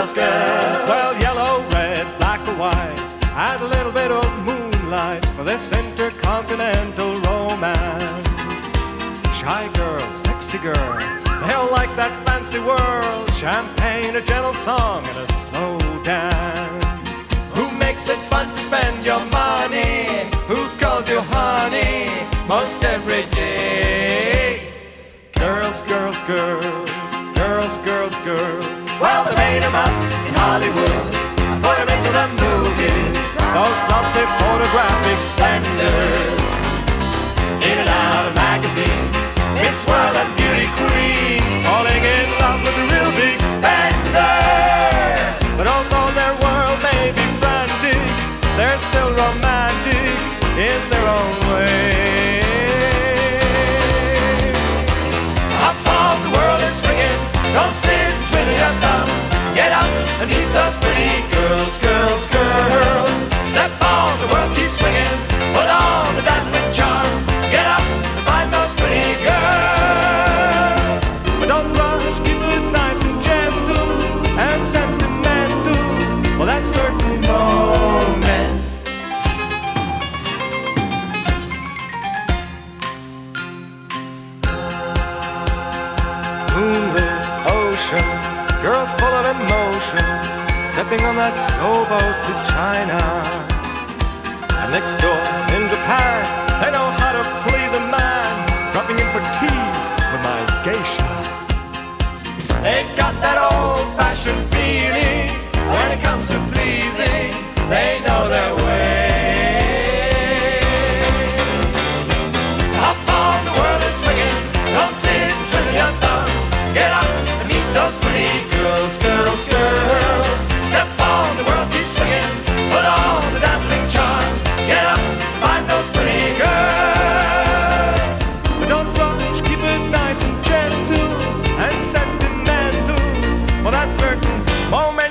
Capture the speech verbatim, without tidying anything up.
girls, girls. Well, yellow, red, black or white, add a little bit of moonlight for this intercontinental romance. Shy girl, sexy girl, they'll like that fancy world. Champagne, a gentle song, and a slow dance. Who makes it fun to spend your money? Who calls you honey most every day? Girls, girls, girls, girls, girls, girls. Well, they made them up in Hollywood and put them into the movies. Those lovely photographic Splendors, in and out of magazines, Miss World and beauty queens, falling in love with the real big spenders. But although their world may be frantic, they're still romantic in their own way. Top of the world is swinging, don't sit twiddling your thumbs. Get up and meet those pretty girls, girls, girls. Step on, the world keeps swinging, put on the dazzling charm. Get up and find those pretty girls. But don't rush, keep it nice and gentle and sentimental for that certain moment. Moonlit oceans, girls full of emotion, stepping on that slow boat to China. And next door in Japan, they know how to please a man, dropping in for tea with my geisha. They've got that old-fashioned feeling when it comes to pleasing. They know their way. Top of the world is swinging, don't sit and twiddle your thumbs. Get up and meet those pretty girls, girls, girls. Step on, the world keeps swinging, put on the dazzling charm. Get up, find those pretty girls. But don't rush, keep it nice and gentle and sentimental for that certain moment.